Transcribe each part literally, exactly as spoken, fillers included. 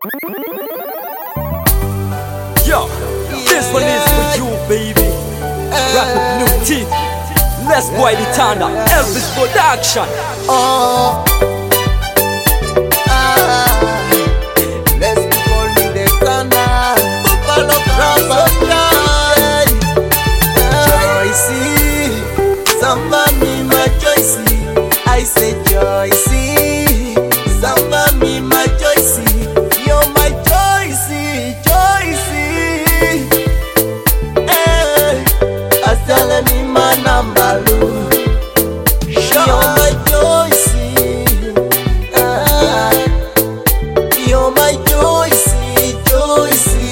Yo, this one is for you, baby. Rap with new teeth. Let's boy the Thunder. Elvis Production. Oh, ah, let's call me the Thunder. Buffalo Rapper, Joycey, samba me my Joycey. I say Joycey, samba me my Joycey. You're my Joycey, Joycey. Hey, asala me my number. You're my Joycey, ah, you're my Joycey, Joycey.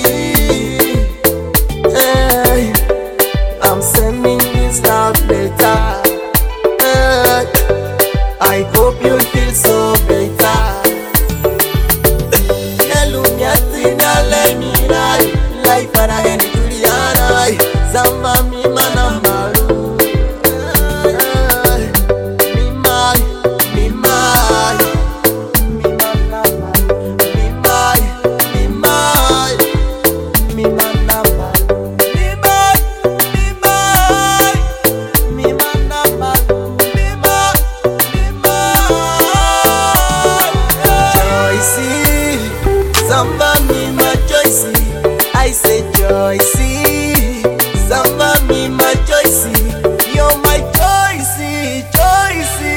Hey, I'm sending this love letter. Hey, I hope you feel so better. Yalumiatina lemirai, life para heni Juliana. Zamba mi manamaru. Samba me my Joycey, I say Joycey. Samba me my Joycey, you're my Joycey, Joycey.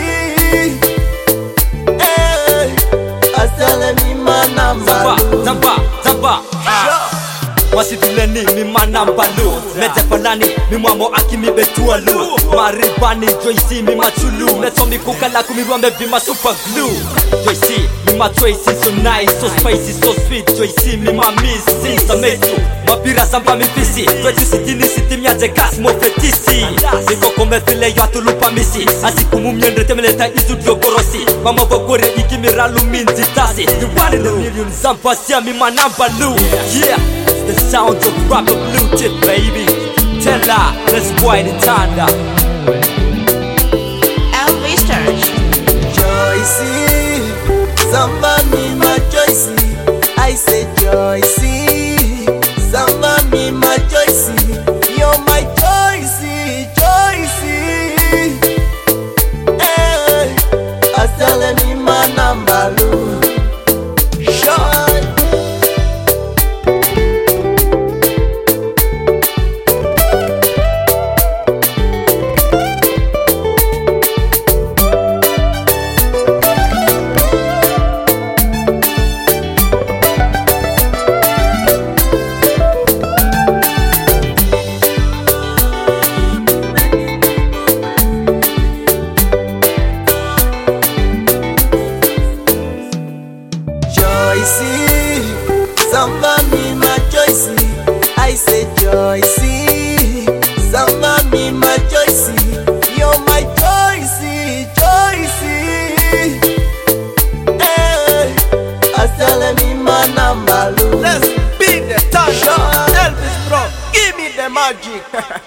Hey, asala me my number. Zamba, Zamba, Zamba. Wasiduleni mi manambalo. Mete fanani mi mwamo aki mi betua lu. Maribani Joycey mi machulu. Meto mi kukala kumi wambe vima super glue. Joycey mi ma Joycey so nice, so spicy, so sweet. Joycey mi ma miss, since ametu. Mapira samba mi fisi. Kwetu sitini siti miaje gas mo fetisi. Niko kome file yo atulupa misi. Asiku mumyendre temeleta istudio gorosi. Mama vogore iki mi ralu minzi tasi. You one in a million Zamba siya mi manambalo. Yeah, the sound of rapper blue tip, baby. Tell her, let's boy the Thunder. Elvis Church. Joycey, samba me my Joycey. I say Joycey, samba me my Joycey. You're my Joycey, Joycey. Hey, asala me my number. Sure. Joycey, samba me my Joycey. I say Joycey, samba me my Joycey. You're my Joycey, Joycey. Hey, asala me my number. Let's be the Thunder. Elvis bro, give me the magic.